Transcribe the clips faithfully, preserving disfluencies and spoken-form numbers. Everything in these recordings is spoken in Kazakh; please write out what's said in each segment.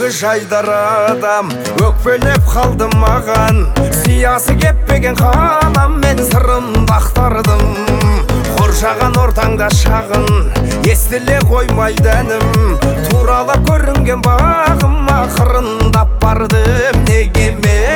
Ендігі жайдар адам өкпелеп қалды маған, сиясы кеппеген қалам, мен сырымды ақтардым. Қоршаған ортаңда шағын, естіле қоймайды әнім, туралап көрінген бағым, ақырындап бардым. Неге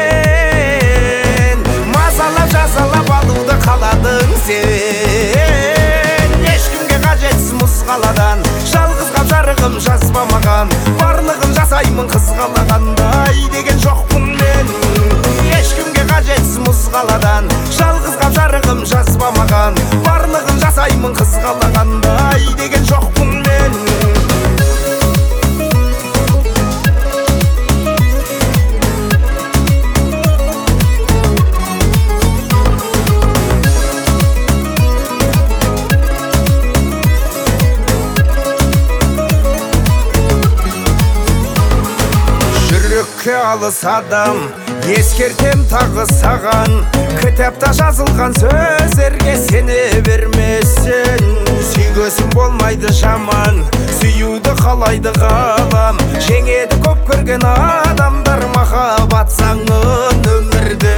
мен мазалап жазалап алуды қаладың сен? Ешкімге қажетсіз мұзғаладан, жалғыз қап жарығым жазбамаған, барлығын жасаймын қызғалағандай деген жоқпын мен. Ешкімге қажетсіз мұзғаладан, жалғыз қап жарығым жазбамаған, барлығын жасаймын қызғалағандай деген жоқпын мен. Жүрекке алыс адам, ескертем тағы саған, кітапта жазылған сөздерге сене бермесін. Сүйгесін болмайды жаман, сүюді қалайды ғалам, жеңеді көп көрген адамдар махаббат заңын өмірде.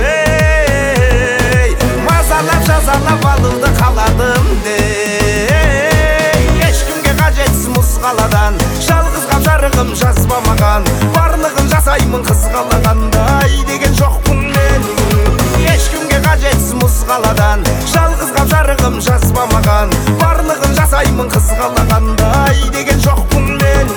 Мазалап жазалап алуды қаладым де, ешкімге қажетсіз мұзғаладан, жалғыз қап жарығым жазбамаған, барлығын жасаймын қызғалағандай деген жоқпын мен. Ешкімге қажетсіз мұзғаладан, жалғыз қап жарығым жазбамаған, барлығын жасаймын қызғалағандай деген жоқпын мен.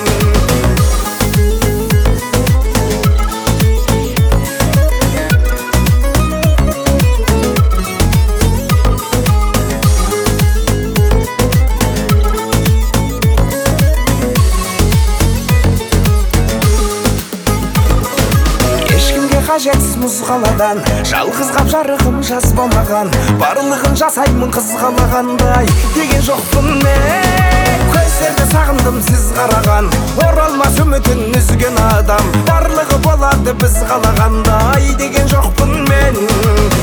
Қажетсіз мұзғаладан, жалғыз қап жарығым жазбамаған, барлығын жасаймын қызғалағандай деген жоқпын мен. Көздерді сағындым сіз қараған, оралмас үмітін үзген адам, барлығы болады біз қалағандай деген жоқпын мен.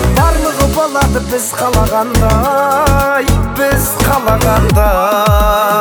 Барлығы болады біз қалағандай, біз қалағандай.